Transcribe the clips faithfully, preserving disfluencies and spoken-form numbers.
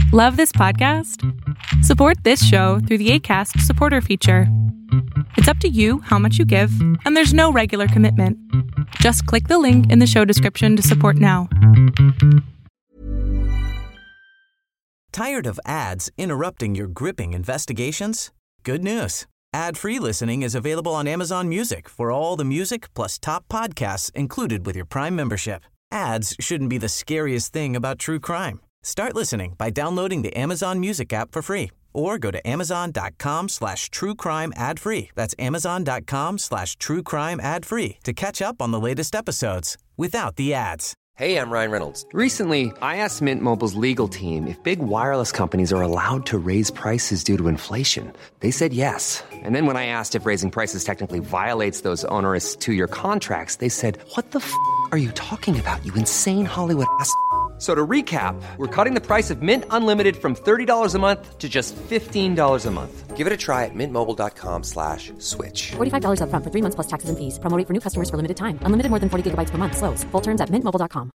Love this podcast? Support this show through the Acast supporter feature. It's up to you how much you give, and there's no regular commitment. Just click the link in the show description to support now. Tired of ads interrupting your gripping investigations? Good news. Ad-free listening is available on Amazon Music for all the music plus top podcasts included with your Prime membership. Ads shouldn't be the scariest thing about true crime. Start listening by downloading the Amazon Music app for free or go to amazon.com slash true crime ad free. That's amazon.com slash true crime ad free to catch up on the latest episodes without the ads. Hey, I'm Ryan Reynolds. Recently, I asked Mint Mobile's legal team if big wireless companies are allowed to raise prices due to inflation. They said yes. And then when I asked if raising prices technically violates those onerous two-year contracts, they said, what the f*** are you talking about, you insane Hollywood ass f- So to recap, we're cutting the price of Mint Unlimited from thirty dollars a month to just fifteen dollars a month. Give it a try at mintmobile.com slash switch. forty-five dollars up front for three months plus taxes and fees. Promo rate for new customers for limited time. Unlimited more than forty gigabytes per month. Slows full terms at mint mobile dot com.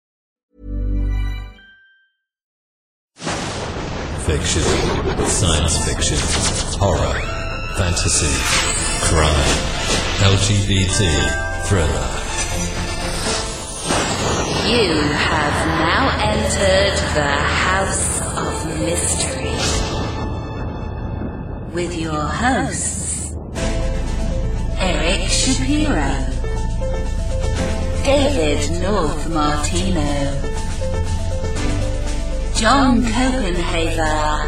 Fiction, science fiction, horror, fantasy, crime, L G B T, thriller. You have now entered the House of Mystery with your hosts, Eric Shapiro, David North Martino, John Copenhaver,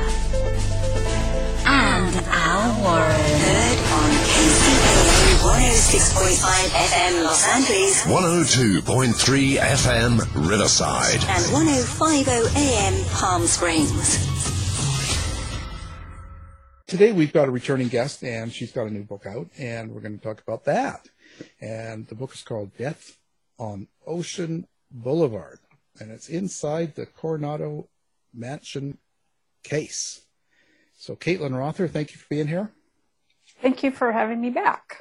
and Al Warren. Heard on K C P one oh six point five F M Los Angeles, one oh two point three F M Riverside, and one oh five point oh A M Palm Springs. Today we've got a returning guest, and she's got a new book out, and we're going to talk about that. And the book is called Death on Ocean Boulevard, and it's inside the Coronado Mansion case. So, Caitlin Rother, thank you for being here. Thank you for having me back.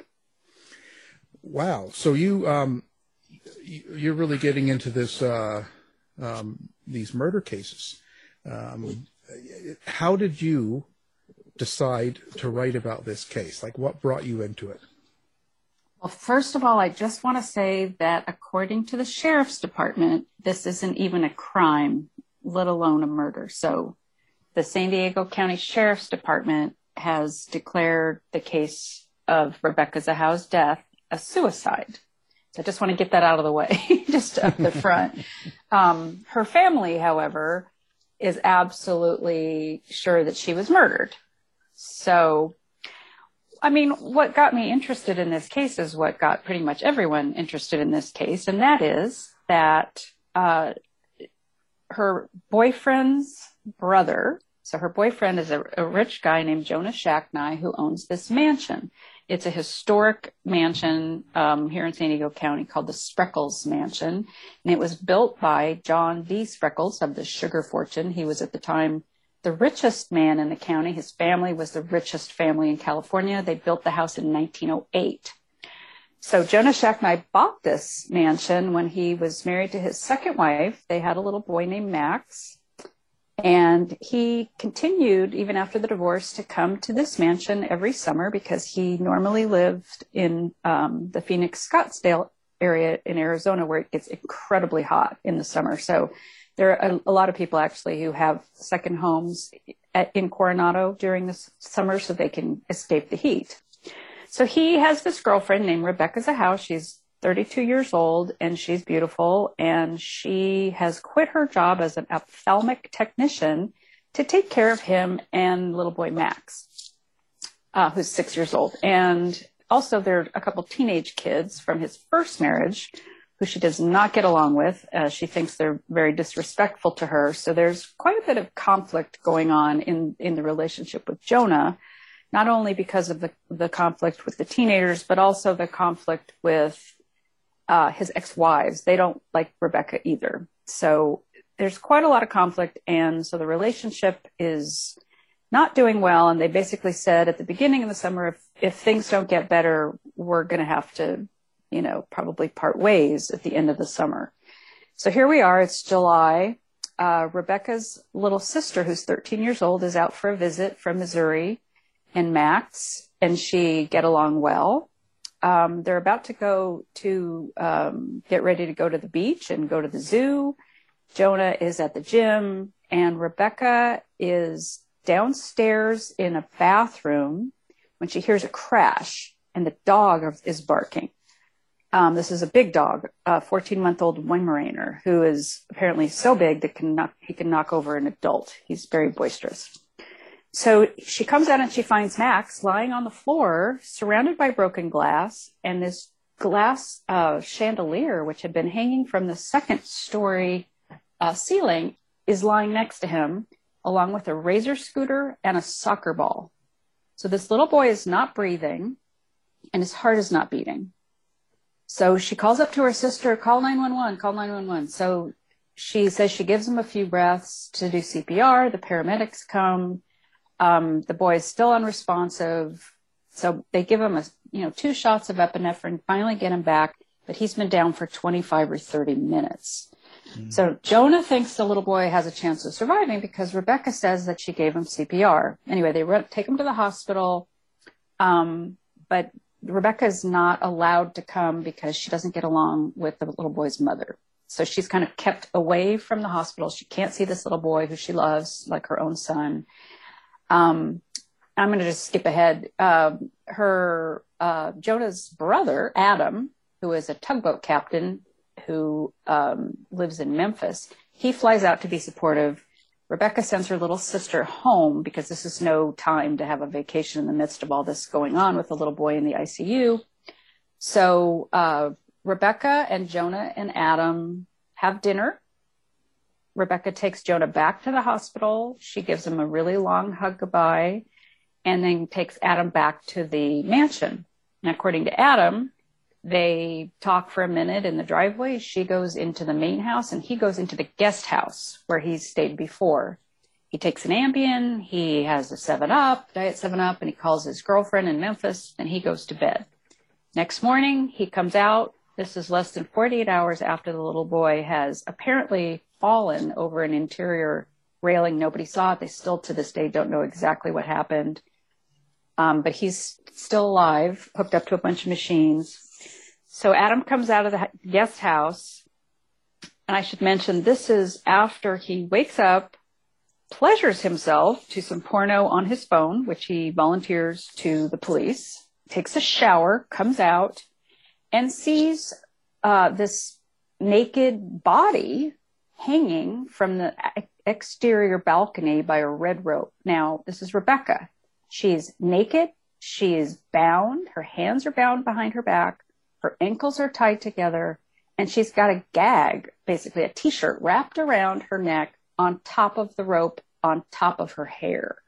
Wow. So you, um, you're really getting into this, uh, um, these murder cases. Um, how did you decide to write about this case? Like, what brought you into it? Well, first of all, I just want to say that according to the Sheriff's Department, this isn't even a crime, let alone a murder. So the San Diego County Sheriff's Department has declared the case of Rebecca Zahau's death a suicide. So I just want to get that out of the way, just up the front. Um, her family, however, is absolutely sure that she was murdered. So, I mean, what got me interested in this case is what got pretty much everyone interested in this case, and that is that uh, her boyfriend's brother, so her boyfriend is a, a rich guy named Jonah Shacknai who owns this mansion. It's a historic mansion um, here in San Diego County called the Spreckles Mansion, and it was built by John D. Spreckles of the Sugar Fortune. He was at the time the richest man in the county. His family was the richest family in California. They built the house in nineteen oh eight. So Jonah Shacknai bought this mansion when he was married to his second wife. They had a little boy named Max. And he continued, even after the divorce, to come to this mansion every summer because he normally lived in um, the Phoenix, Scottsdale area in Arizona, where it gets incredibly hot in the summer. So there are a, a lot of people actually who have second homes at, in Coronado during the summer so they can escape the heat. So he has this girlfriend named Rebecca Zahau. She's thirty-two years old, and she's beautiful, and she has quit her job as an ophthalmic technician to take care of him and little boy Max, uh, who's six years old. And also there are a couple teenage kids from his first marriage who she does not get along with. Uh, she thinks they're very disrespectful to her. So there's quite a bit of conflict going on in, in the relationship with Jonah, not only because of the, the conflict with the teenagers, but also the conflict with Uh, his ex-wives. They don't like Rebecca either. So there's quite a lot of conflict. And so the relationship is not doing well. And they basically said at the beginning of the summer, if, if things don't get better, we're going to have to, you know, probably part ways at the end of the summer. So here we are. It's July. uh, Rebecca's little sister, who's thirteen years old, is out for a visit from Missouri, and Max and she get along well. Um, they're about to go to um, get ready to go to the beach and go to the zoo. Jonah is at the gym, and Rebecca is downstairs in a bathroom when she hears a crash, and the dog is barking. Um, this is a big dog, a fourteen-month-old Weimaraner, who is apparently so big that can knock, he can knock over an adult. He's very boisterous. So she comes out and she finds Max lying on the floor, surrounded by broken glass, and this glass uh, chandelier, which had been hanging from the second story uh, ceiling, is lying next to him, along with a razor scooter and a soccer ball. So this little boy is not breathing, and his heart is not beating. So she calls up to her sister, call nine one one, call nine one one. So she says she gives him a few breaths to do C P R. The paramedics come. Um, the boy is still unresponsive. So they give him a, you know, two shots of epinephrine, finally get him back, but he's been down for twenty-five or thirty minutes. Mm-hmm. So Jonah thinks the little boy has a chance of surviving because Rebecca says that she gave him C P R. Anyway, they re- take him to the hospital. Um, but Rebecca is not allowed to come because she doesn't get along with the little boy's mother. So she's kind of kept away from the hospital. She can't see this little boy who she loves like her own son. Um, I'm going to just skip ahead. Uh, her, uh, Jonah's brother, Adam, who is a tugboat captain who um, lives in Memphis, he flies out to be supportive. Rebecca sends her little sister home because this is no time to have a vacation in the midst of all this going on with the little boy in the I C U. So uh, Rebecca and Jonah and Adam have dinner. Rebecca takes Jonah back to the hospital. She gives him a really long hug goodbye and then takes Adam back to the mansion. And according to Adam, they talk for a minute in the driveway. She goes into the main house and he goes into the guest house where he's stayed before. He takes an Ambien. He has a seven up, Diet seven up, and he calls his girlfriend in Memphis and he goes to bed. Next morning, he comes out. This is less than forty-eight hours after the little boy has apparently fallen over an interior railing. Nobody saw it. They still to this day don't know exactly what happened. Um, but he's still alive, hooked up to a bunch of machines. So Adam comes out of the guest house, and I should mention this is after he wakes up, pleasures himself to some porno on his phone, which he volunteers to the police, takes a shower, comes out, and sees uh, this naked body hanging from the exterior balcony by a red rope. Now, this is Rebecca. She's naked. She is bound. Her hands are bound behind her back. Her ankles are tied together, and she's got a gag, basically a T-shirt wrapped around her neck on top of the rope, on top of her hair.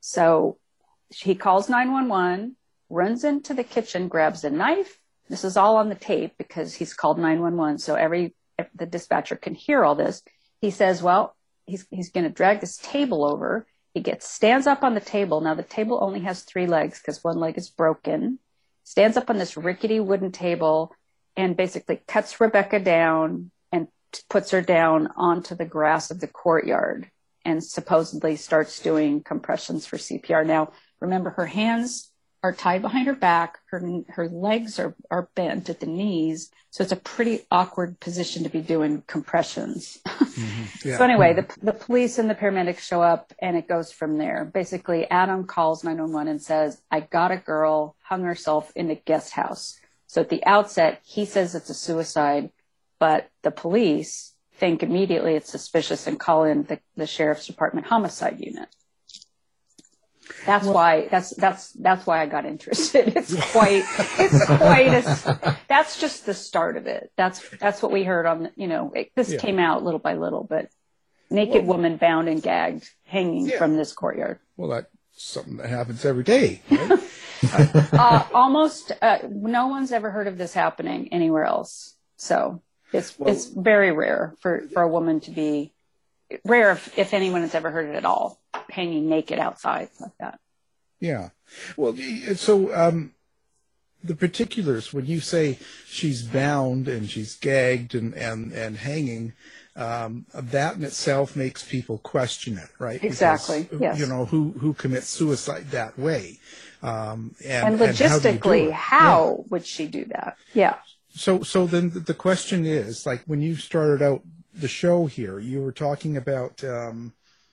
So he calls nine one one, runs into the kitchen, grabs a knife. This is all on the tape because he's called nine one one, so every the dispatcher can hear all this. He says, well, he's he's going to drag this table over. He gets stands up on the table. Now, the table only has three legs because one leg is broken. Stands up on this rickety wooden table and basically cuts Rebecca down and puts her down onto the grass of the courtyard and supposedly starts doing compressions for C P R. Now, remember, her hands are tied behind her back. Her her legs are, are bent at the knees. So it's a pretty awkward position to be doing compressions. Mm-hmm. Yeah. So anyway, the, the police and the paramedics show up and it goes from there. Basically, Adam calls nine one one and says, I got a girl, hung herself in the guest house. So at the outset, he says it's a suicide, but the police think immediately it's suspicious and call in the, the sheriff's department homicide unit. That's well, why that's that's that's why I got interested. It's quite it's quite a, that's just the start of it. That's that's what we heard on, you know, it, this yeah. came out little by little, but naked well, woman bound and gagged hanging yeah. from this courtyard. Well, that's something that happens every day, right? uh, almost uh, no one's ever heard of this happening anywhere else. So it's well, it's very rare for, for a woman to be rare if, if anyone has ever heard it at all, hanging naked outside like that. Yeah. Well, so um, the particulars, when you say she's bound and she's gagged and, and, and hanging, um, that in itself makes people question it, right? Exactly. Because, yes. You know, who who commits suicide that way? Um, and, and logistically, and how, how yeah. would she do that? Yeah. So, so then the question is, like, when you started out the show here, you were talking about um,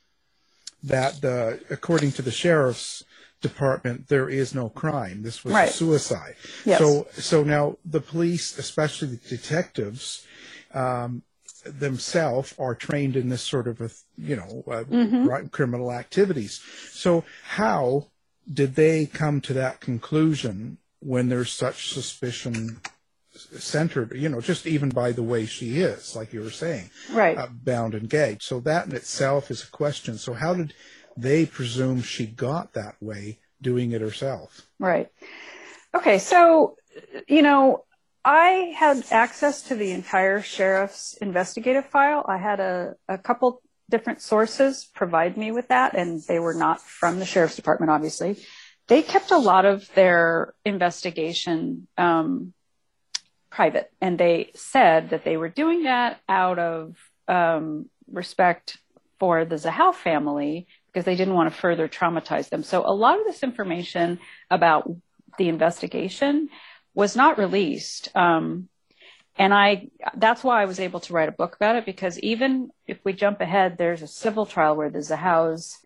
that the, according to the sheriff's department, there is no crime. This was right. a suicide. Yes. So, so now the police, especially the detectives, um, themselves are trained in this sort of a, you know, uh, mm-hmm. criminal activities. So how did they come to that conclusion when there's such suspicion centered, you know, just even by the way she is, like you were saying, right, uh, bound and gagged? So that in itself is a question. So how did they presume she got that way doing it herself? Right. Okay. So, you know, I had access to the entire sheriff's investigative file. I had a, a couple different sources provide me with that, and they were not from the sheriff's department, obviously. They kept a lot of their investigation um, private, and they said that they were doing that out of um, respect for the Zahau family, because they didn't want to further traumatize them. So a lot of this information about the investigation was not released. Um, and I, that's why I was able to write a book about it, because even if we jump ahead, there's a civil trial where the Zahaus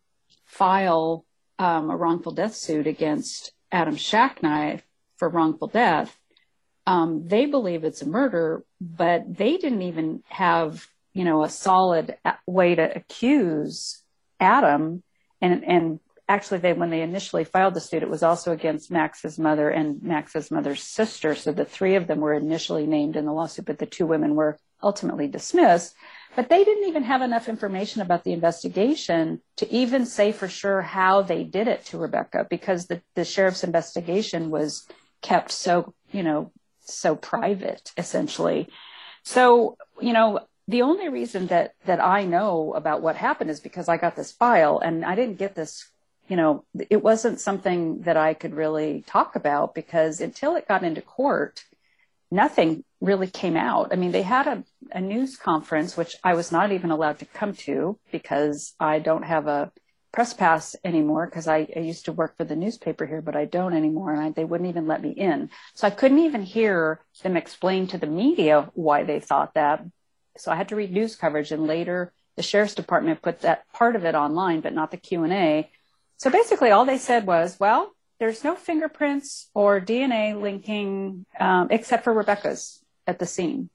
file um, a wrongful death suit against Adam Shacknai for wrongful death. Um, they believe it's a murder, but they didn't even have, you know, a solid way to accuse Adam. And, and actually, they, when they initially filed the suit, it was also against Max's mother and Max's mother's sister. So the three of them were initially named in the lawsuit, but the two women were ultimately dismissed. But they didn't even have enough information about the investigation to even say for sure how they did it to Rebecca, because the, the sheriff's investigation was kept so, you know, so private, essentially. So, you know, the only reason that, that I know about what happened is because I got this file, and I didn't get this, you know, it wasn't something that I could really talk about, because until it got into court, nothing really came out. I mean, they had a, a news conference, which I was not even allowed to come to because I don't have a press pass anymore, because I, I used to work for the newspaper here, but I don't anymore, and I, they wouldn't even let me in. So I couldn't even hear them explain to the media why they thought that. So I had to read news coverage, and later the sheriff's department put that part of it online, but not the Q and A. So basically all they said was, well, there's no fingerprints or D N A linking, um, except for Rebecca's at the scene.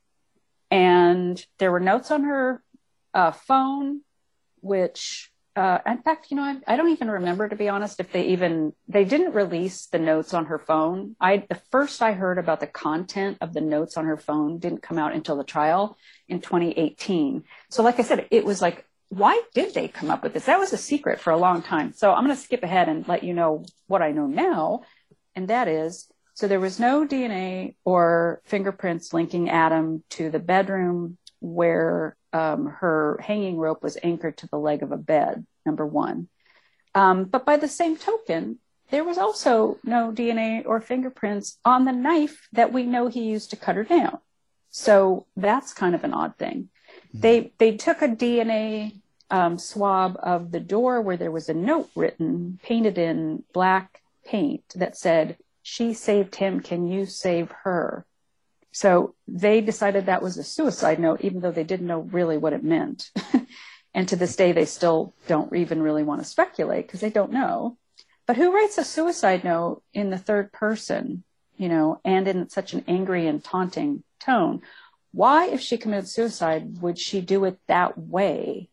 And there were notes on her uh, phone, which, uh, in fact, you know, I, I don't even remember, to be honest, if they even, they didn't release the notes on her phone. I, the first I heard about the content of the notes on her phone didn't come out until the trial in twenty eighteen. So like I said, it was like, why did they come up with this? That was a secret for a long time. So I'm going to skip ahead and let you know what I know now. And that is, so there was no D N A or fingerprints linking Adam to the bedroom where um, her hanging rope was anchored to the leg of a bed, number one. Um, but by the same token, there was also no D N A or fingerprints on the knife that we know he used to cut her down. So that's kind of an odd thing. Mm-hmm. They they took a D N A um, swab of the door where there was a note written, painted in black paint, that said, "She saved him, can you save her?" So they decided that was a suicide note, even though they didn't know really what it meant. And to this day, they still don't even really want to speculate because they don't know. But who writes a suicide note in the third person, you know, and in such an angry and taunting tone? Why, if she committed suicide, would she do it that way?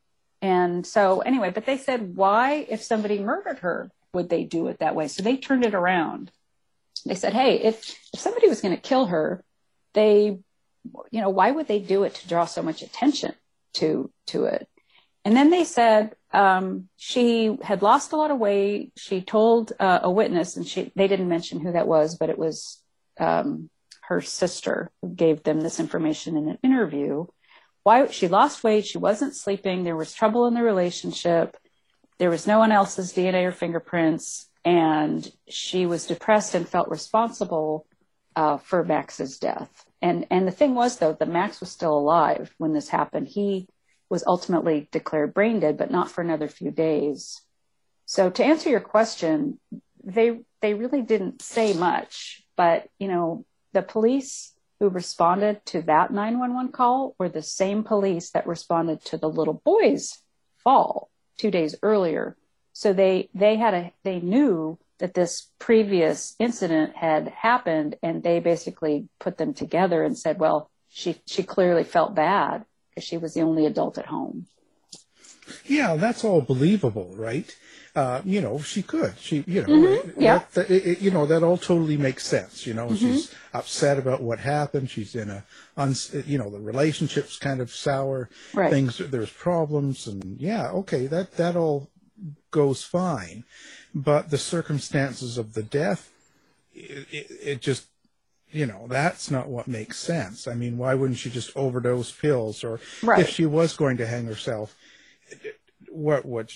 And so anyway, but they said, why, if somebody murdered her, would they do it that way? So they turned it around. They said, hey, if, if somebody was going to kill her, they, you know, why would they do it to draw so much attention to, to it? And then they said um, she had lost a lot of weight. She told uh, a witness, and she they didn't mention who that was, but it was um, her sister who gave them this information in an interview. Why she lost weight, she wasn't sleeping, there was trouble in the relationship, there was no one else's D N A or fingerprints, and she was depressed and felt responsible uh, for Max's death. And and the thing was, though, that Max was still alive when this happened. He was ultimately declared brain dead, but not for another few days. So to answer your question, they they really didn't say much. But, you know, the police who responded to that nine one one call were the same police that responded to the little boy's fall two days earlier. So they they had a they knew that this previous incident had happened, and they basically put them together and said, well, she she clearly felt bad because she was the only adult at home. Yeah, that's all believable, right? Uh, you know, she could. She, you know, Mm-hmm. Yeah. that, that, it, you know, that all totally makes sense. You know, Mm-hmm. she's upset about what happened. She's in a, uns, you know, the relationship's kind of sour. Right. Things, there's problems, and yeah, okay, that that all goes fine. But the circumstances of the death, it, it, it just, you know, that's not what makes sense. I mean, why wouldn't she just overdose pills? Or Right. if she was going to hang herself, what would,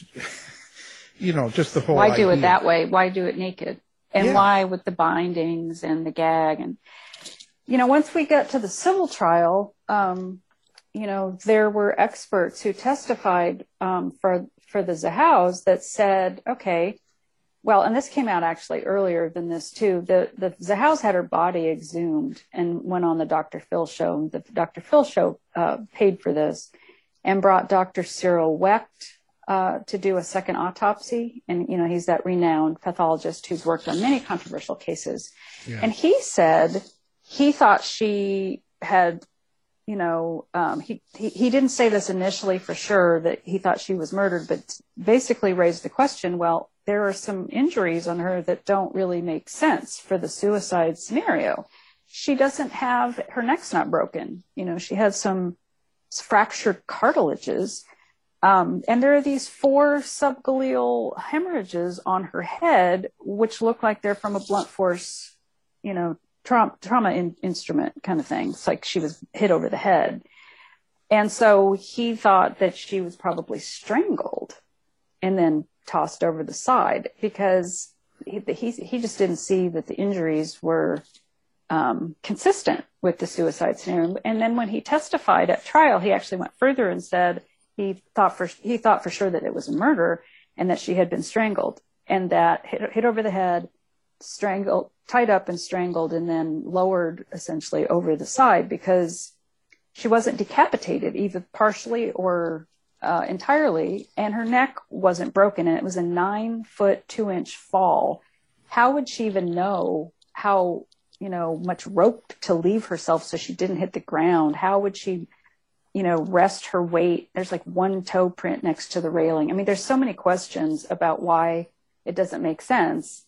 you know, just the whole Why do it idea. that way? Why do it naked? And Yeah. why with the bindings and the gag? And, you know, once we got to the civil trial, um, you know, there were experts who testified um, for, for the Zahaus that said, okay, well, and this came out actually earlier than this too. The the Zahaus had her body exhumed and went on the Doctor Phil show. The Doctor Phil show uh, paid for this and brought Doctor Cyril Wecht uh, to do a second autopsy. And, you know, he's that renowned pathologist who's worked on many controversial cases. Yeah. And he said he thought she had, you know, um, he, he, he didn't say this initially for sure that he thought she was murdered, but basically raised the question, well, there are some injuries on her that don't really make sense for the suicide scenario. She doesn't have, her neck's not broken. You know, she has some fractured cartilages. Um, and there are these four subgaleal hemorrhages on her head, which look like they're from a blunt force, you know, trauma, trauma in, instrument kind of thing. It's like she was hit over the head. And so he thought that she was probably strangled and then tossed over the side because he, he, he just didn't see that the injuries were um, consistent with the suicide scenario. And then when he testified at trial, he actually went further and said he thought for he thought for sure that it was a murder and that she had been strangled and that hit, hit over the head, strangled, tied up and strangled, and then lowered essentially over the side because she wasn't decapitated either partially or Uh, entirely, and her neck wasn't broken, and it was a nine foot two inch fall. How would she even know how, you know, much rope to leave herself so she didn't hit the ground? How would she, you know, rest her weight? There's like one toe print next to the railing. I mean, there's so many questions about why it doesn't make sense.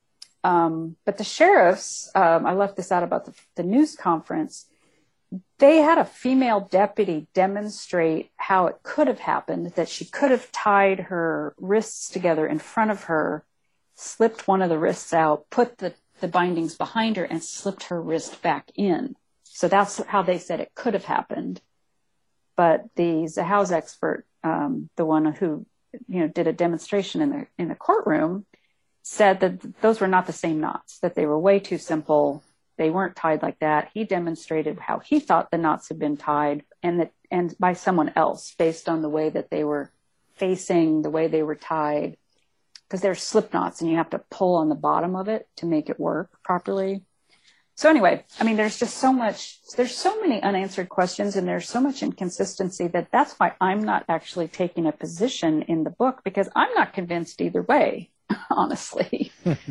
Um, but the sheriffs, um, I left this out about the, the news conference. They had a female deputy demonstrate how it could have happened, that she could have tied her wrists together in front of her, slipped one of the wrists out, put the, the bindings behind her, and slipped her wrist back in. So that's how they said it could have happened. But the Zahaus expert, um, the one who, you know, did a demonstration in the in the courtroom, said that those were not the same knots, that they were way too simple. They weren't tied like that. He demonstrated how he thought the knots had been tied and that, and by someone else based on the way that they were facing, the way they were tied, because they're slip knots and you have to pull on the bottom of it to make it work properly. So anyway, I mean, there's just so much, there's so many unanswered questions and there's so much inconsistency that that's why I'm not actually taking a position in the book because I'm not convinced either way, honestly.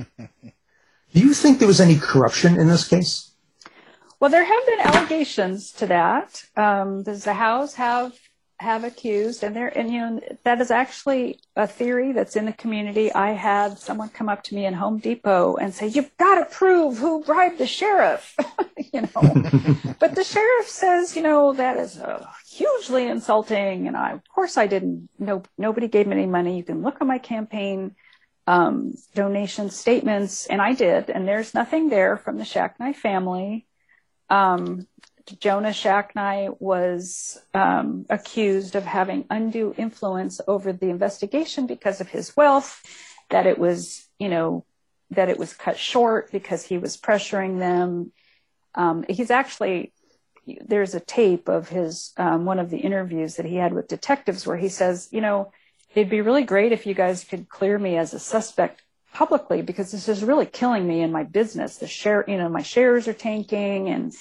Do you think there was any corruption in this case? Well, there have been allegations to that. Um, the Zahaus have have accused, and there, and you know, that is actually a theory that's in the community. I had someone come up to me in Home Depot and say, "You've got to prove who bribed the sheriff," you know. But the sheriff says, you know, that is uh, hugely insulting, and I, of course, I didn't. No, nobody gave me any money. You can look on my campaign um, donation statements, and I did, and there's nothing there from the Shacknai family. Um, Jonah Shacknai was um, accused of having undue influence over the investigation because of his wealth, that it was, you know, that it was cut short because he was pressuring them. Um, he's actually there's a tape of his, um, one of the interviews that he had with detectives where he says, you know, it'd be really great if you guys could clear me as a suspect publicly, because this is really killing me in my business. The share, you know, my shares are tanking. And,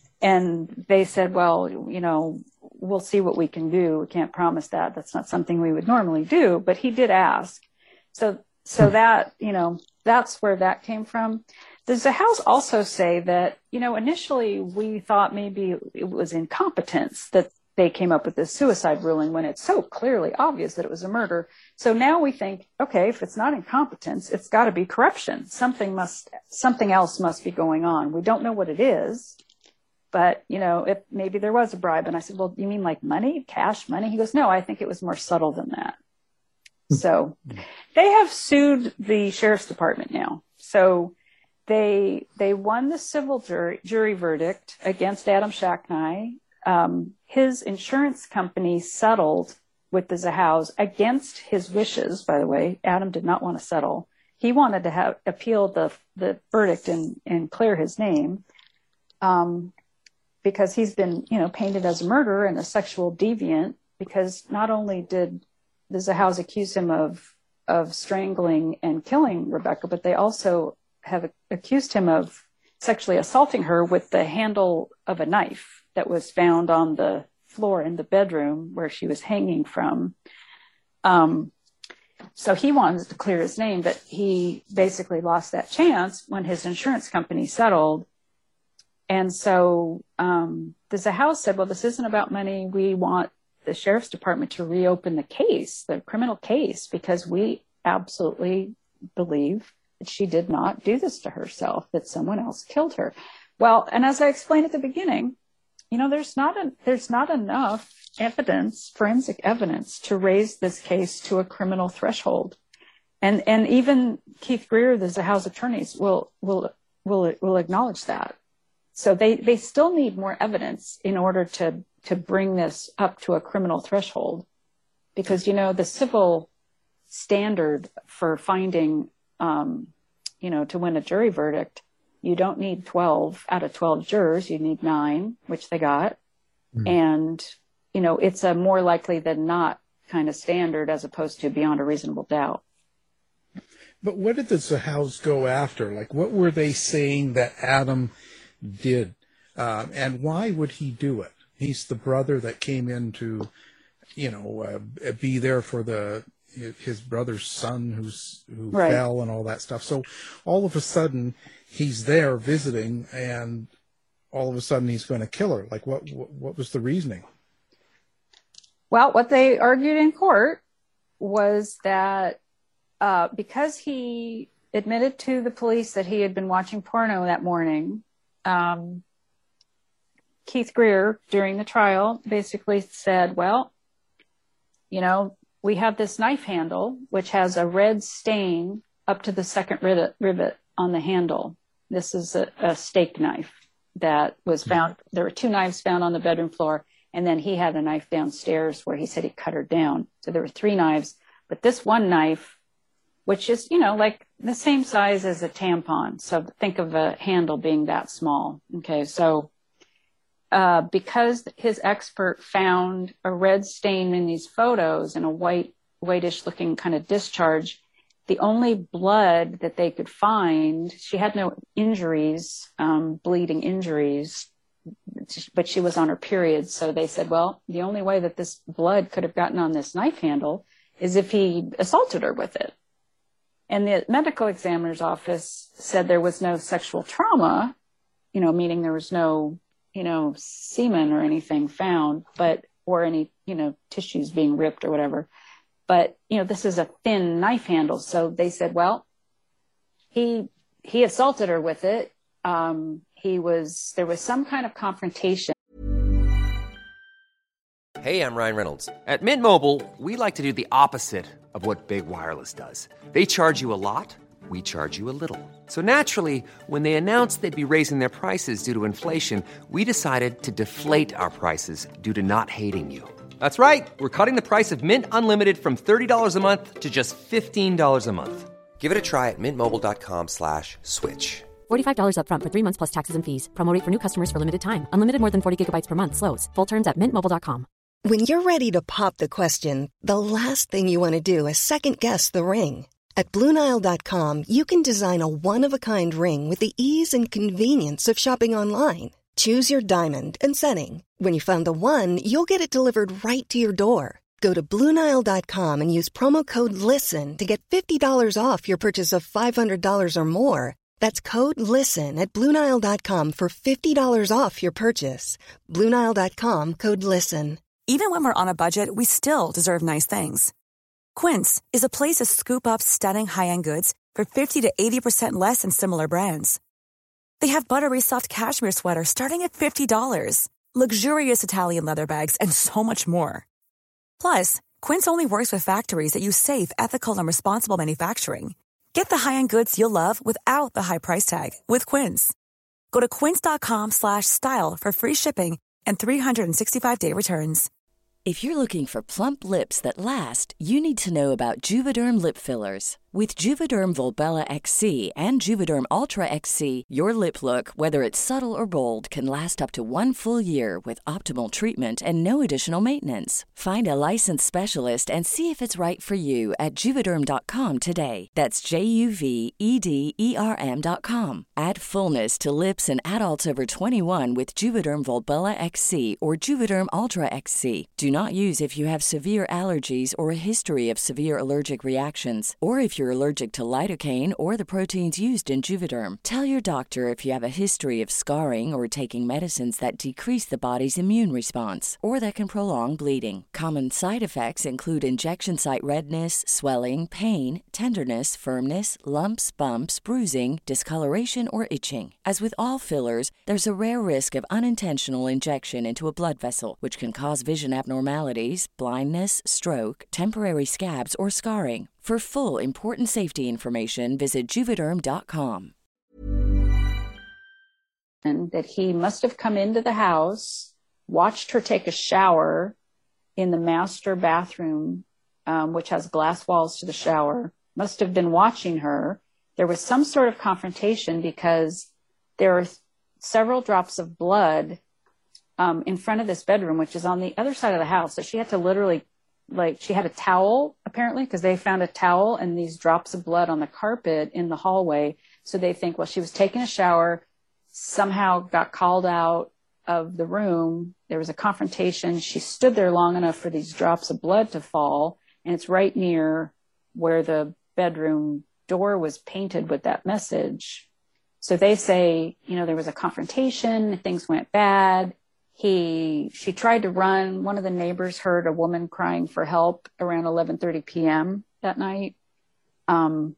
and they said, well, you know, we'll see what we can do. We can't promise that. That's not something we would normally do, but he did ask. So, so that, you know, that's where that came from. Does the House also say that, you know, initially we thought maybe it was incompetence that they came up with this suicide ruling when it's so clearly obvious that it was a murder. So now we think, okay, if it's not incompetence, it's got to be corruption. Something must, something else must be going on. We don't know what it is, but, you know, if maybe there was a bribe. And I said, well, you mean like money, cash money? He goes, no, I think it was more subtle than that. So they have sued the sheriff's department now. So they, they won the civil jury, jury verdict against Adam Shacknai. Um, his insurance company settled with the Zahaus against his wishes, by the way. Adam did not want to settle. He wanted to have appeal the the verdict and, and clear his name, um, because he's been, you know, painted as a murderer and a sexual deviant, because not only did the Zahaus accuse him of, of strangling and killing Rebecca, but they also have accused him of sexually assaulting her with the handle of a knife that was found on the floor in the bedroom where she was hanging from. Um, so he wanted to clear his name, but he basically lost that chance when his insurance company settled. And so um, the Zahaus said, well, this isn't about money. We want the sheriff's department to reopen the case, the criminal case, because we absolutely believe that she did not do this to herself, that someone else killed her. Well, and as I explained at the beginning, you know, there's not a, there's not enough evidence, forensic evidence, to raise this case to a criminal threshold. And and even Keith Greer, the Zahaus attorneys, will will will will acknowledge that. So they, they still need more evidence in order to to bring this up to a criminal threshold, because, you know, the civil standard for finding, um, you know, to win a jury verdict, you don't need twelve out of twelve jurors. You need nine, which they got. Mm. And, you know, it's a more likely than not kind of standard as opposed to beyond a reasonable doubt. But what did the Zahaus go after? Like, what were they saying that Adam did? Um, and why would he do it? He's the brother that came in to, you know, uh, be there for the his brother's son who's who right. fell and all that stuff. So all of a sudden he's there visiting, and all of a sudden he's going to kill her. Like, what what, what was the reasoning? Well, what they argued in court was that uh, because he admitted to the police that he had been watching porno that morning, um, Keith Greer, during the trial, basically said, well, you know, we have this knife handle, which has a red stain up to the second rivet, rivet on the handle. This is a, a steak knife that was found. There were two knives found on the bedroom floor, and then he had a knife downstairs where he said he cut her down. So there were three knives, but this one knife, which is, you know, like the same size as a tampon. So think of a handle being that small. Okay, so Uh, because his expert found a red stain in these photos and a white, whitish looking kind of discharge, the only blood that they could find, she had no injuries, um, bleeding injuries, but she was on her period. So they said, well, the only way that this blood could have gotten on this knife handle is if he assaulted her with it. And the medical examiner's office said there was no sexual trauma, you know, meaning there was no, you know, semen or anything found, but, or any, you know, tissues being ripped or whatever. But, you know, this is a thin knife handle. So they said, well, he, he assaulted her with it. Um, he was, there was some kind of confrontation. Hey, I'm Ryan Reynolds. At Mint Mobile, we like to do the opposite of what Big Wireless does. They charge you a lot. We charge you a little. So naturally, when they announced they'd be raising their prices due to inflation, we decided to deflate our prices due to not hating you. That's right. We're cutting the price of Mint Unlimited from thirty dollars a month to just fifteen dollars a month. Give it a try at mintmobile.com slash switch. forty-five dollars up front for three months plus taxes and fees. Promo rate for new customers for limited time. Unlimited more than forty gigabytes per month slows. Full terms at mint mobile dot com. When you're ready to pop the question, the last thing you want to do is second-guess the ring. At Blue Nile dot com, you can design a one-of-a-kind ring with the ease and convenience of shopping online. Choose your diamond and setting. When you find the one, you'll get it delivered right to your door. Go to Blue Nile dot com and use promo code LISTEN to get fifty dollars off your purchase of five hundred dollars or more. That's code LISTEN at Blue Nile dot com for fifty dollars off your purchase. Blue Nile dot com, code LISTEN. Even when we're on a budget, we still deserve nice things. Quince is a place to scoop up stunning high-end goods for fifty to eighty percent less than similar brands. They have buttery soft cashmere sweaters starting at fifty dollars, luxurious Italian leather bags, and so much more. Plus, Quince only works with factories that use safe, ethical, and responsible manufacturing. Get the high-end goods you'll love without the high price tag with Quince. Go to quince dot com slash style for free shipping and three sixty-five day returns. If you're looking for plump lips that last, you need to know about Juvederm lip fillers. With Juvederm Volbella X C and Juvederm Ultra X C, your lip look, whether it's subtle or bold, can last up to one full year with optimal treatment and no additional maintenance. Find a licensed specialist and see if it's right for you at Juvederm dot com today. That's J U V E D E R M dot com. Add fullness to lips in adults over twenty-one with Juvederm Volbella X C or Juvederm Ultra X C. Do not use if you have severe allergies or a history of severe allergic reactions, or if you're allergic to lidocaine or the proteins used in Juvederm. Tell your doctor if you have a history of scarring or taking medicines that decrease the body's immune response or that can prolong bleeding. Common side effects include injection site redness, swelling, pain, tenderness, firmness, lumps, bumps, bruising, discoloration, or itching. As with all fillers, there's a rare risk of unintentional injection into a blood vessel, which can cause vision abnormalities, blindness, stroke, temporary scabs, or scarring. For full important safety information, visit Juvederm dot com. And that he must have come into the house, watched her take a shower in the master bathroom, um, which has glass walls to the shower, must have been watching her. There was some sort of confrontation because there are several drops of blood um, in front of this bedroom, which is on the other side of the house. So she had to literally like she had a towel, apparently, because they found a towel and these drops of blood on the carpet in the hallway. So they think, well, she was taking a shower, somehow got called out of the room. There was a confrontation. She stood there long enough for these drops of blood to fall. And it's right near where the bedroom door was painted with that message. So they say, you know, there was a confrontation. Things went bad. He, she tried to run. One of the neighbors heard a woman crying for help around eleven thirty p.m. that night. Um,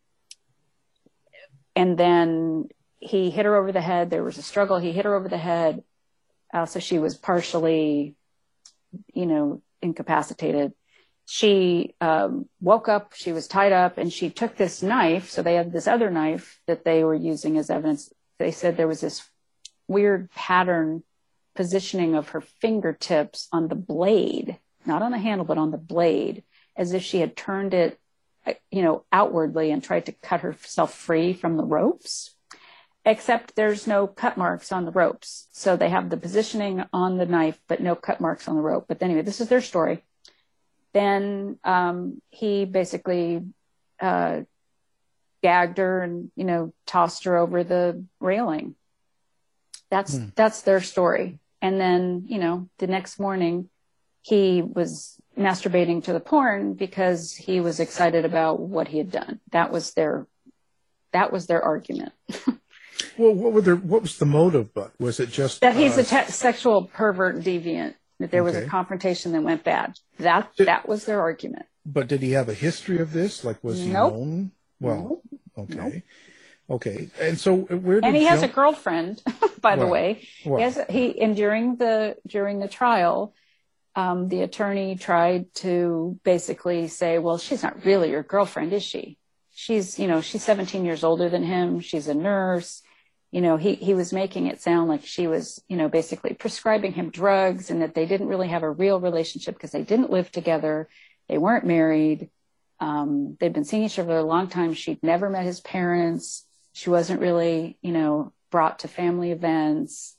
and then he hit her over the head. There was a struggle. He hit her over the head. Uh, so she was partially, you know, incapacitated. She um, woke up. She was tied up and she took this knife. So they had this other knife that they were using as evidence. They said there was this weird pattern positioning of her fingertips on the blade, not on the handle, but on the blade, as if she had turned it, you know, outwardly and tried to cut herself free from the ropes, except there's no cut marks on the ropes. So they have the positioning on the knife, but no cut marks on the rope. But anyway, this is their story. Then um, he basically uh, gagged her and, you know, tossed her over the railing. That's, hmm. that's their story. And then, you know, the next morning he was masturbating to the porn because he was excited about what he had done. That was their, that was their argument. Well, what were their, what was the motive, but was it just that he's uh, a te- sexual pervert deviant, that there was okay. a confrontation that went bad. That, did, that was their argument. But did he have a history of this? Like, was he nope. known? Well, nope. okay. Nope. Okay, and so where did and he jump... has a girlfriend, by well, the way. Well. He has, he and during the during the trial, um, the attorney tried to basically say, "Well, she's not really your girlfriend, is she? She's, you know, she's seventeen years older than him. She's a nurse." You know, he he was making it sound like she was, you know, basically prescribing him drugs, and that they didn't really have a real relationship because they didn't live together, they weren't married, um, they'd been seeing each other a long time. She'd never met his parents. She wasn't really, you know, brought to family events,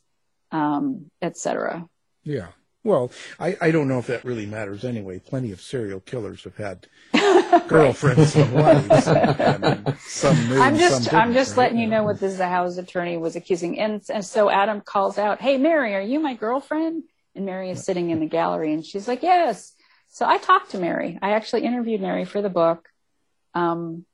um, et cetera. Yeah. Well, I, I don't know if that really matters anyway. Plenty of serial killers have had girlfriends and wives. And, and some knew, I'm just some I'm just right? letting you know what this Howe's attorney was accusing. And, and so Adam calls out, "Hey, Mary, are you my girlfriend?" And Mary is sitting in the gallery, and she's like, "Yes." So I talked to Mary. I actually interviewed Mary for the book. Um,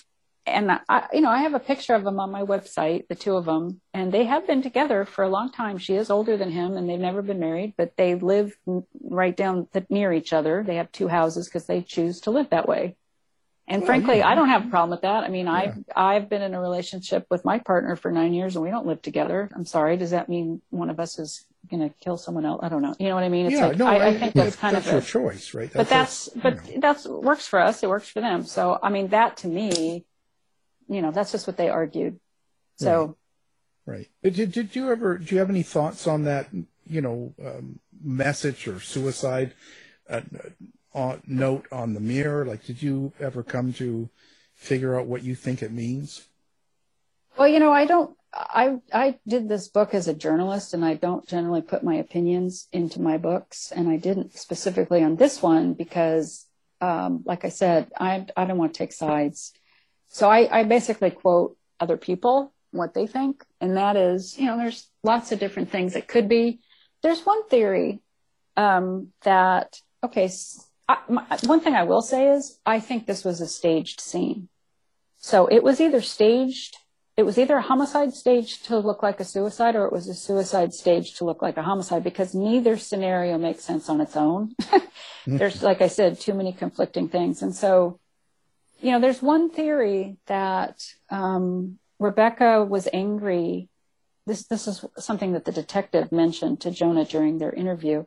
and I, you know, I have a picture of them on my website, the two of them, and they have been together for a long time. She is older than him, and they've never been married, but they live right down the, near each other. They have two houses because they choose to live that way. And well, frankly, yeah. I don't have a problem with that. I mean, Yeah. I've, I've been in a relationship with my partner for nine years and we don't live together. I'm sorry. Does that mean one of us is going to kill someone else? I don't know. You know what I mean? It's yeah, like, no, I, I, I think that's, that's kind that's of your a choice, right? That's but that's, just, but you know. that's works for us. It works for them. So, I mean, that to me, you know, that's just what they argued. So. Right. right. Did, did you ever, do you have any thoughts on that, you know, um, message or suicide uh, on, note on the mirror? Like, did you ever come to figure out what you think it means? Well, you know, I don't, I, I did this book as a journalist, and I don't generally put my opinions into my books. And I didn't specifically on this one because, um, like I said, I, I don't want to take sides. So I, I basically quote other people, what they think. And that is, you know, there's lots of different things it could be. There's one theory, um, that, okay, I, my, one thing I will say is I think this was a staged scene. So it was either staged, it was either a homicide staged to look like a suicide, or it was a suicide staged to look like a homicide, because neither scenario makes sense on its own. There's, like I said, too many conflicting things. And so, you know, there's one theory that um, Rebecca was angry. This, this is something that the detective mentioned to Jonah during their interview.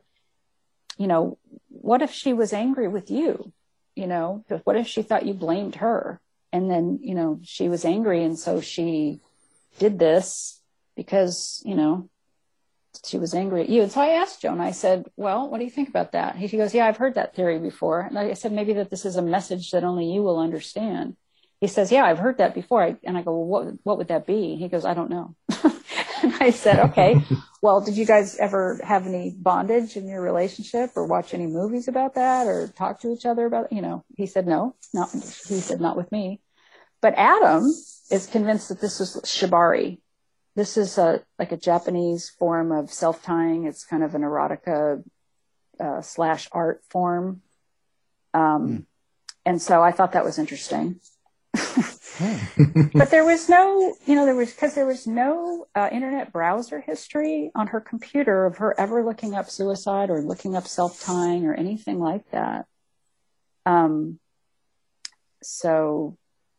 You know, what if she was angry with you? You know, what if she thought you blamed her? And then, you know, she was angry, and so she did this because, you know, she was angry at you. And so I asked Jonah, I said, well, what do you think about that? He goes, yeah, I've heard that theory before. And I said, maybe that this is a message that only you will understand. He says, yeah, I've heard that before. I, and I go, well, what, what would that be? He goes, I don't know. And I said, okay, well, did you guys ever have any bondage in your relationship, or watch any movies about that, or talk to each other about it? You know, he said, no, not, he said, not with me. But Adam is convinced that this is shibari. This is a, like a Japanese form of self-tying. It's kind of an erotica uh, slash art form. Um, mm. And so I thought that was interesting. But there was no, you know, there was, because there was no uh, internet browser history on her computer of her ever looking up suicide or looking up self-tying or anything like that. Um, so,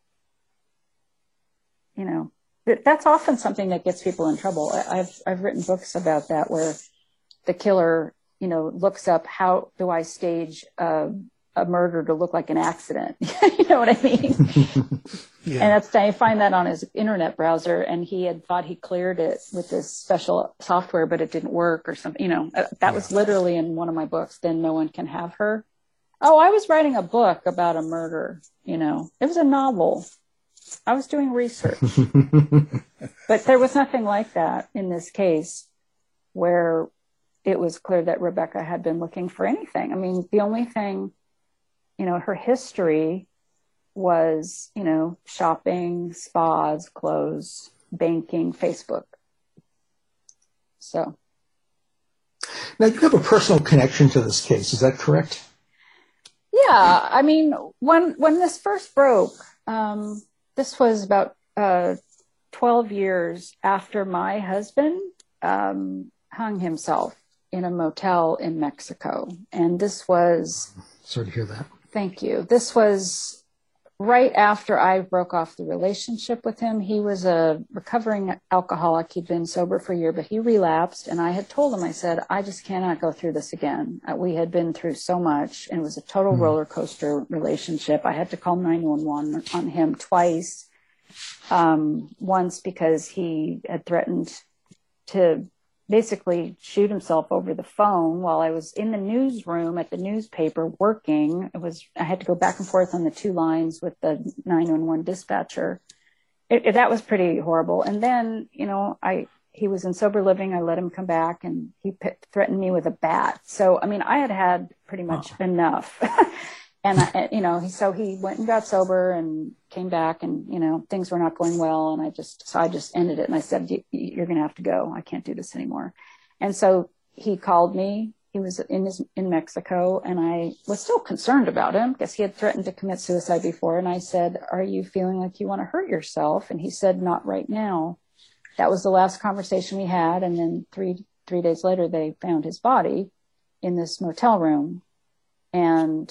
you know, that's often something that gets people in trouble. I've, I've written books about that, where the killer, you know, looks up, how do I stage a, a murder to look like an accident? You know what I mean? Yeah. And that's, I find that on his internet browser, and he had thought he cleared it with this special software, but it didn't work or something. You know, that yeah. was literally in one of my books. Then No One Can Have Her. Oh, I was writing a book about a murder. You know, it was a novel. I was doing research, but there was nothing like that in this case, where it was clear that Rebecca had been looking for anything. I mean, the only thing, you know, her history was, you know, shopping, spas, clothes, banking, Facebook. So. Now, you have a personal connection to this case. Is that correct? Yeah. I mean, when, when this first broke, um, this was about uh, twelve years after my husband um, hung himself in a motel in Mexico. And this was... Sorry to hear that. Thank you. This was right after I broke off the relationship with him. He was a recovering alcoholic. He'd been sober for a year, but he relapsed. And I had told him, I said, I just cannot go through this again. Uh, we had been through so much, and it was a total mm. roller coaster relationship. I had to call nine one one on him twice. Um, once because he had threatened to basically shoot himself over the phone while I was in the newsroom at the newspaper working. It was, I had to go back and forth on the two lines with the nine one one dispatcher. it, it, that was pretty horrible. And then, you know, I, he was in sober living. I let him come back, and he p- threatened me with a bat. So, I mean, I had had pretty much oh. enough. And, I, you know, he, so he went and got sober and came back, and, you know, things were not going well. And I just, so I just ended it. And I said, you're going to have to go. I can't do this anymore. And so he called me. He was in his, in Mexico, and I was still concerned about him because he had threatened to commit suicide before. And I said, are you feeling like you want to hurt yourself? And he said, not right now. That was the last conversation we had. And then three, three days later, they found his body in this motel room. And,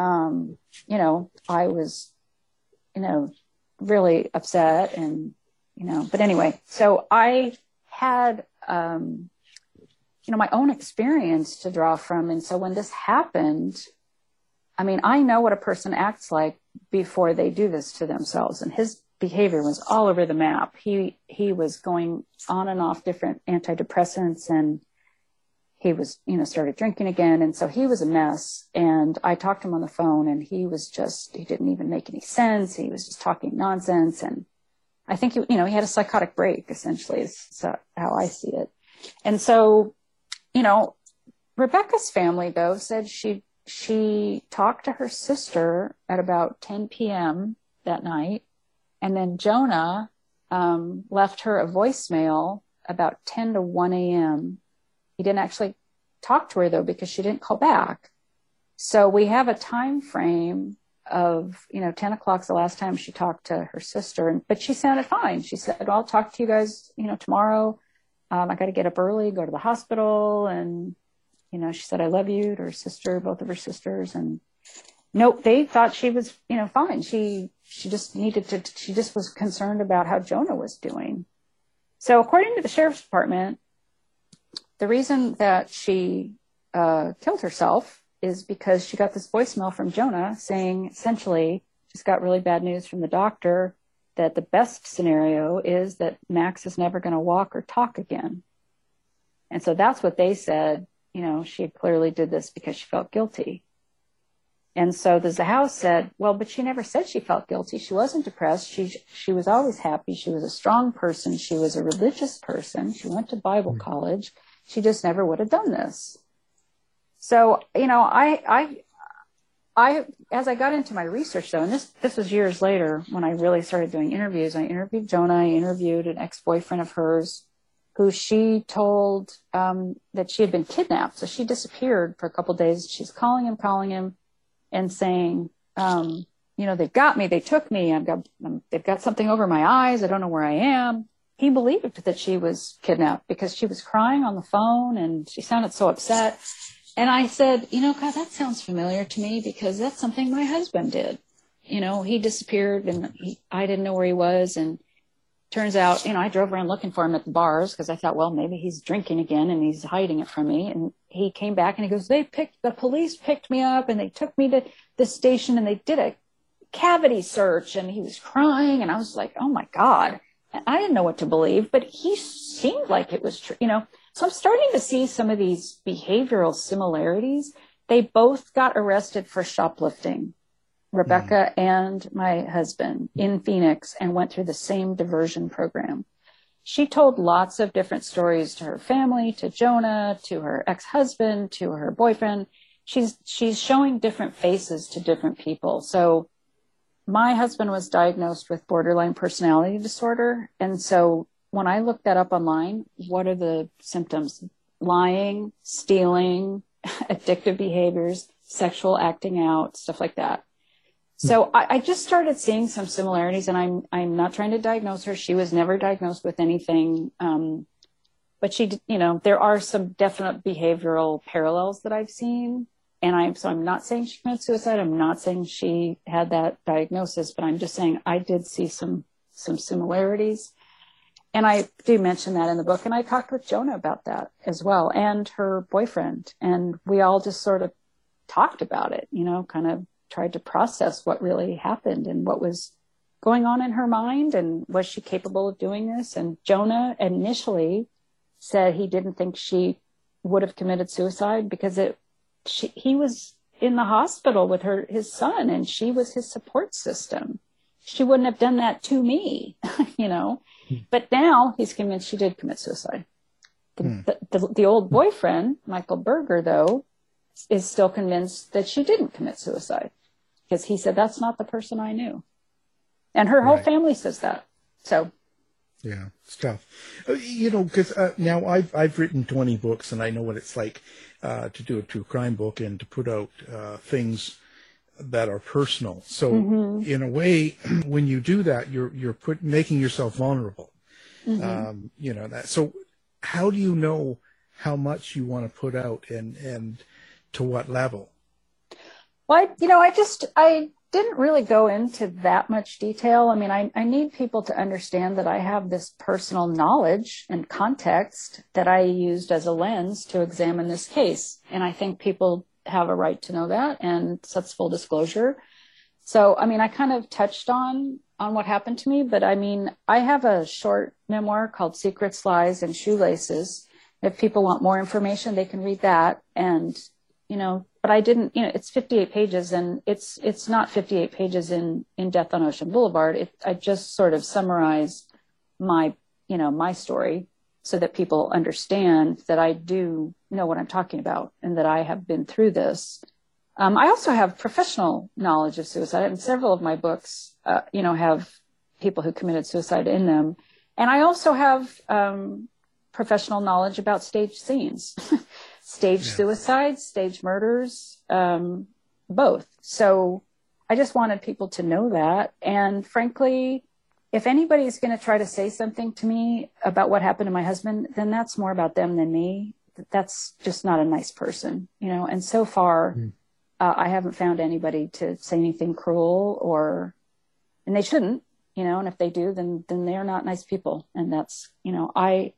um, you know, I was, you know, really upset, and, you know, but anyway, so I had, um, you know, my own experience to draw from. And so when this happened, I mean, I know what a person acts like before they do this to themselves. And his behavior was all over the map. He, he was going on and off different antidepressants, and he was, you know, started drinking again. And so he was a mess. And I talked to him on the phone, and he was just, he didn't even make any sense. He was just talking nonsense. And I think, he, you know, he had a psychotic break, essentially, is how I see it. And so, you know, Rebecca's family, though, said she she talked to her sister at about ten p.m. that night. And then Jonah um, left her a voicemail about ten to one a.m. He didn't actually talk to her, though, because she didn't call back. So we have a time frame of, you know, ten o'clock's the last time she talked to her sister. But she sounded fine. She said, well, I'll talk to you guys, you know, tomorrow. Um, I got to get up early, go to the hospital. And, you know, she said, I love you to her sister, both of her sisters. And nope, they thought she was, you know, fine. She, she just needed to, she just was concerned about how Jonah was doing. So according to the sheriff's department, the reason that she uh, killed herself is because she got this voicemail from Jonah saying, essentially, she's got really bad news from the doctor, that the best scenario is that Max is never going to walk or talk again. And so that's what they said. You know, she clearly did this because she felt guilty. And so the house said, well, but she never said she felt guilty. She wasn't depressed. She, she was always happy. She was a strong person. She was a religious person. She went to Bible mm-hmm. college. She just never would have done this. So, you know, I, I, I, as I got into my research, though, and this, this was years later when I really started doing interviews, I interviewed Jonah, I interviewed an ex-boyfriend of hers who she told um, that she had been kidnapped. So she disappeared for a couple of days. She's calling him, calling him and saying, um, you know, they've got me, they took me, I've got, um, they've got something over my eyes, I don't know where I am. He believed that she was kidnapped because she was crying on the phone and she sounded so upset. And I said, you know, God, that sounds familiar to me because that's something my husband did. You know, he disappeared and he, I didn't know where he was. And turns out, you know, I drove around looking for him at the bars because I thought, well, maybe he's drinking again and he's hiding it from me. And he came back and he goes, they picked, the police picked me up and they took me to the station and they did a cavity search. And he was crying. And I was like, oh my God. And I didn't know what to believe, but he seemed like it was true, you know. So I'm starting to see some of these behavioral similarities. They both got arrested for shoplifting, Rebecca mm. and my husband, in Phoenix, and went through the same diversion program. She told lots of different stories to her family, to Jonah, to her ex-husband, to her boyfriend. She's, she's showing different faces to different people. So my husband was diagnosed with borderline personality disorder. And so when I looked that up online, what are the symptoms? Lying, stealing, addictive behaviors, sexual acting out, stuff like that. So I, I just started seeing some similarities, and I'm I'm not trying to diagnose her. She was never diagnosed with anything, um, but she, you know, there are some definite behavioral parallels that I've seen. And I'm so I'm not saying she committed suicide. I'm not saying she had that diagnosis, but I'm just saying I did see some some similarities. And I do mention that in the book. And I talked with Jonah about that as well, and her boyfriend. And we all just sort of talked about it, you know, kind of tried to process what really happened and what was going on in her mind. And was she capable of doing this? And Jonah initially said he didn't think she would have committed suicide because it, she, he was in the hospital with her, his son, and she was his support system. She wouldn't have done that to me. you know. But now he's convinced she did commit suicide. The, Hmm. the, the, the old boyfriend, Michael Berger, though, is still convinced that she didn't commit suicide because he said, that's not the person I knew. And her whole Right. family says that. So, yeah, it's tough. Uh, You know, because uh, now I've I've written twenty books, and I know what it's like uh, to do a true crime book and to put out uh, things that are personal. So, Mhm. in a way, when you do that, you're you're put making yourself vulnerable. Mhm. Um, you know that. So, how do you know how much you want to put out, and and to what level? well, I, you know, I just, I didn't really go into that much detail. I mean, I, I need people to understand that I have this personal knowledge and context that I used as a lens to examine this case. And I think people have a right to know that, and that's full disclosure. So, I mean, I kind of touched on, on what happened to me, but I mean, I have a short memoir called Secrets, Lies, and Shoelaces. If people want more information, they can read that. And, you know, but I didn't, you know, it's fifty-eight pages, and it's, it's not fifty-eight pages in, in Death on Ocean Boulevard. It, I just sort of summarized my, you know, my story so that people understand that I do know what I'm talking about and that I have been through this. Um, I also have professional knowledge of suicide, and several of my books, uh, you know, have people who committed suicide in them. And I also have um, professional knowledge about staged scenes, staged Yeah. suicides, staged murders, um, both. So I just wanted people to know that. And frankly, if anybody's going to try to say something to me about what happened to my husband, then that's more about them than me. That's just not a nice person, you know. And so far, Mm. uh, I haven't found anybody to say anything cruel, or, and they shouldn't, you know. And if they do, then then they are not nice people. And that's, you know, I,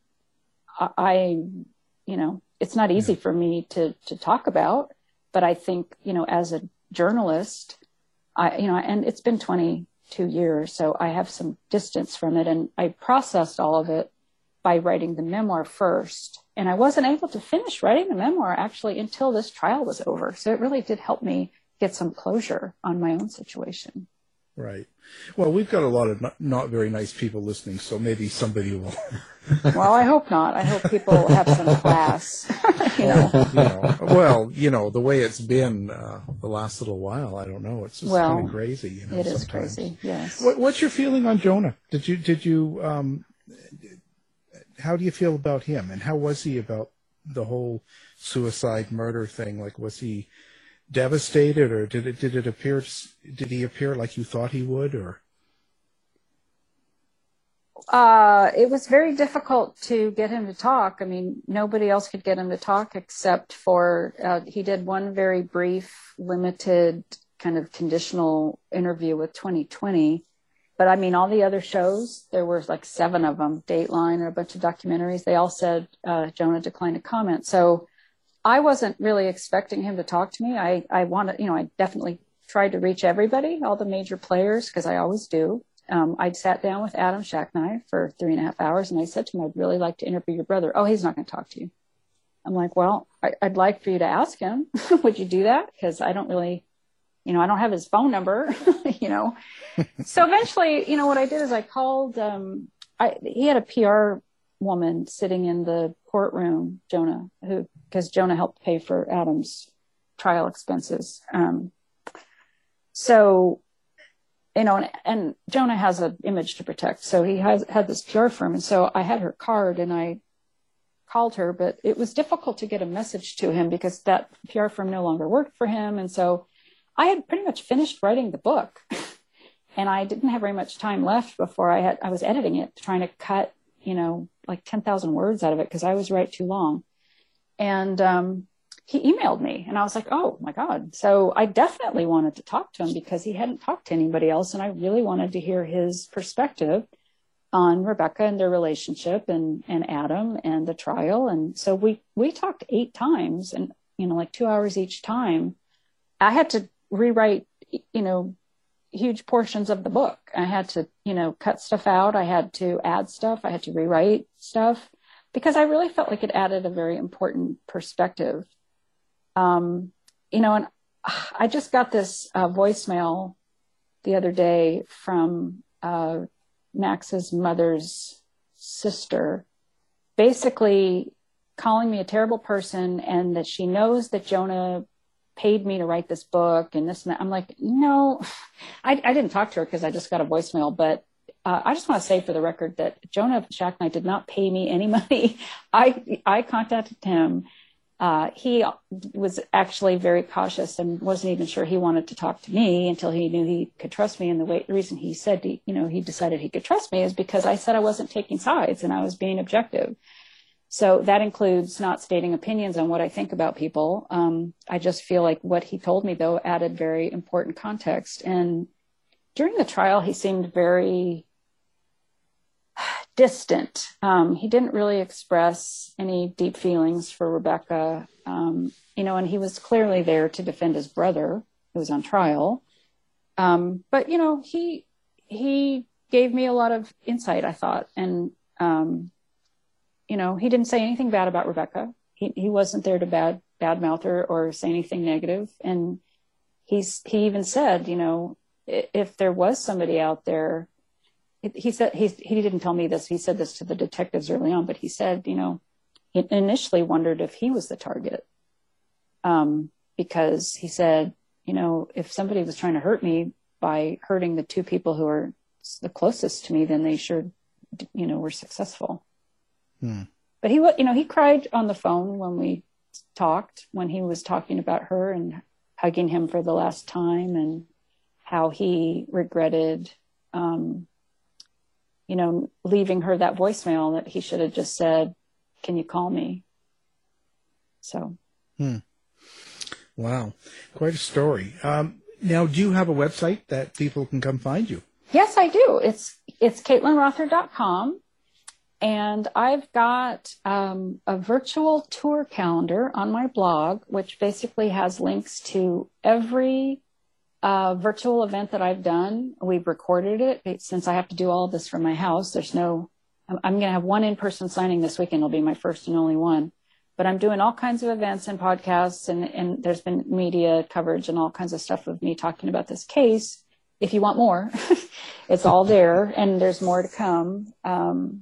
I, I you know, it's not easy for me to to talk about, but I think, you know, as a journalist, I, you know, and it's been twenty-two years, so I have some distance from it, and I processed all of it by writing the memoir first. And I wasn't able to finish writing the memoir actually until this trial was over. So it really did help me get some closure on my own situation. Right. Well, we've got a lot of not, not very nice people listening, so maybe somebody will. Well, I hope not. I hope people have some class. you know. you know. Well, you know, the way it's been uh, the last little while, I don't know. It's just Well, kind of crazy. You know, it is sometimes. crazy. Yes. What, what's your feeling on Jonah? Did you did you um, how do you feel about him, and how was he about the whole suicide murder thing? Like, was he devastated, or did it did it appear did he appear like you thought he would, or? Uh, it was very difficult to get him to talk. I mean, nobody else could get him to talk except for, uh, he did one very brief, limited, kind of conditional interview with twenty twenty. But I mean, all the other shows, there were like seven of them, Dateline and a bunch of documentaries, they all said uh, Jonah declined to comment. So I wasn't really expecting him to talk to me. I, I wanted, you know, I definitely tried to reach everybody, all the major players, because I always do. Um, I'd sat down with Adam Shacknai for three and a half hours, and I said to him, I'd really like to interview your brother. Oh, he's not going to talk to you. I'm like, well, I, I'd like for you to ask him. Would you do that? Because I don't really, you know, I don't have his phone number, you know. So eventually, you know, what I did is I called, um, I, he had a P R woman sitting in the courtroom, Jonah, who, because Jonah helped pay for Adam's trial expenses. Um, so, you know, and, and Jonah has an image to protect. So he has had this P R firm. And so I had her card and I called her, but it was difficult to get a message to him because that P R firm no longer worked for him. And so I had pretty much finished writing the book and I didn't have very much time left before I had, I was editing it, trying to cut, you know, like ten thousand words out of it because I was write too long. And, um, he emailed me and I was like, oh my God. So I definitely wanted to talk to him because he hadn't talked to anybody else. And I really wanted to hear his perspective on Rebecca and their relationship and, and Adam and the trial. And so we, we talked eight times and, you know, like two hours each time. I had to rewrite, you know, huge portions of the book. I had to, you know, cut stuff out. I had to add stuff. I had to rewrite stuff because I really felt like it added a very important perspective. Um, you know, and I just got this uh, voicemail the other day from uh, Max's mother's sister, basically calling me a terrible person, and that she knows that Jonah paid me to write this book and this and that. I'm like, no, I, I didn't talk to her because I just got a voicemail, but uh, I just want to say for the record that Jonah Shacknight did not pay me any money. I, I contacted him. Uh, he was actually very cautious and wasn't even sure he wanted to talk to me until he knew he could trust me. And the, way, the reason he said, he, you know, he decided he could trust me is because I said I wasn't taking sides and I was being objective. So that includes not stating opinions on what I think about people. Um, I just feel like what he told me, though, added very important context. And during the trial, he seemed very distant. Um, he didn't really express any deep feelings for Rebecca, um, you know, and he was clearly there to defend his brother who was on trial. Um, but, you know, he he gave me a lot of insight, I thought. And, um, you know, he didn't say anything bad about Rebecca. He he wasn't there to bad badmouth her or say anything negative. And he's he even said, you know, if there was somebody out there, he said, he, he didn't tell me this, he said this to the detectives early on, but he said, you know, he initially wondered if he was the target. Um, because he said, you know, if somebody was trying to hurt me by hurting the two people who are the closest to me, then they sure, you know, were successful. Hmm. But he, you know, he cried on the phone when we talked, when he was talking about her and hugging him for the last time, and how he regretted, um, you know, leaving her that voicemail that he should have just said, "Can you call me?" So. Hmm. Wow. Quite a story. Um, now, do you have a website that people can come find you? Yes, I do. It's, it's caitlin rother dot com. And I've got um, a virtual tour calendar on my blog, which basically has links to every Uh, virtual event that I've done. We've recorded it. Since I have to do all of this from my house, there's no, I'm, I'm going to have one in-person signing this weekend. It'll be my first and only one, but I'm doing all kinds of events and podcasts, and, and there's been media coverage and all kinds of stuff of me talking about this case. If you want more, it's all there, and there's more to come. Um,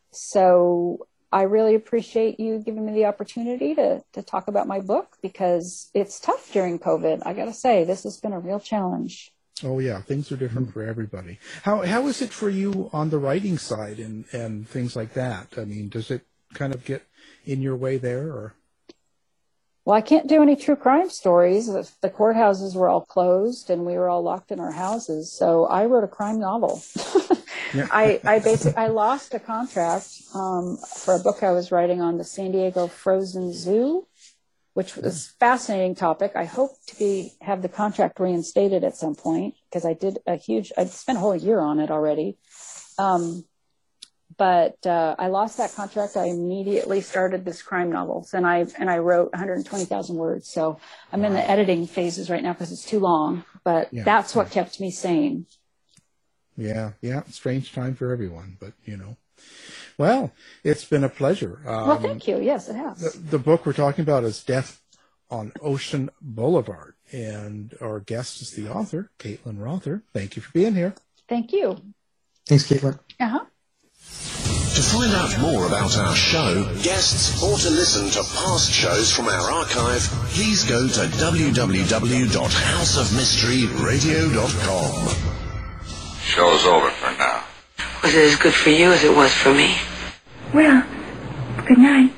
so I really appreciate you giving me the opportunity to, to talk about my book, because it's tough during COVID. I got to say, this has been a real challenge. Oh, yeah. Things are different for everybody. How How is it for you on the writing side and, and things like that? I mean, does it kind of get in your way there? Or? Well, I can't do any true crime stories. The courthouses were all closed and we were all locked in our houses. So I wrote a crime novel. Yeah. I, I basically, I lost a contract um, for a book I was writing on the San Diego Frozen Zoo, which was a fascinating topic. I hope to be, have the contract reinstated at some point, because I did a huge, I spent a whole year on it already. Um, but uh, I lost that contract. I immediately started this crime novels, and I, and I wrote one hundred twenty thousand words. So I'm in the editing phases right now because it's too long, but yeah. That's what kept me sane. Yeah, yeah, strange time for everyone, but, you know. Well, it's been a pleasure. Um, well, thank you. Yes, it has. The, the book we're talking about is Death on Ocean Boulevard, and our guest is the author, Caitlin Rother. Thank you for being here. Thank you. Thanks, Caitlin. Uh-huh. To find out more about our show, guests, or to listen to past shows from our archive, please go to w w w dot house of mystery radio dot com. Show's over for now. Was it as good for you as it was for me? Well, good night.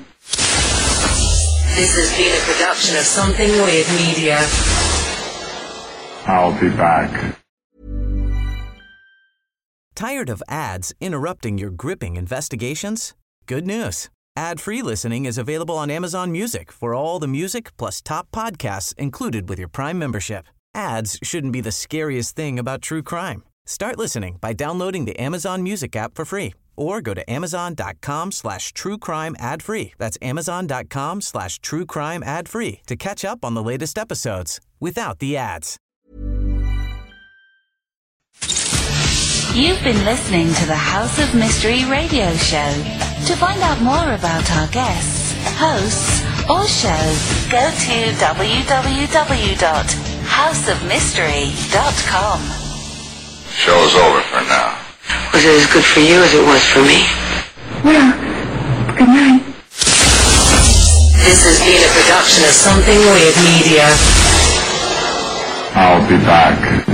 This has been a production of Something Weird Media. I'll be back. Tired of ads interrupting your gripping investigations? Good news. Ad-free listening is available on Amazon Music for all the music plus top podcasts included with your Prime membership. Ads shouldn't be the scariest thing about true crime. Start listening by downloading the Amazon Music app for free, or go to amazon.com slash true crime ad free. That's amazon.com slash true crime ad free to catch up on the latest episodes without the ads. You've been listening to the House of Mystery radio show. To find out more about our guests, hosts, or shows, go to w w w dot house of mystery dot com. Show's over for now. Was it as good for you as it was for me? Well, good night. This has been a production of Something Weird Media. I'll be back.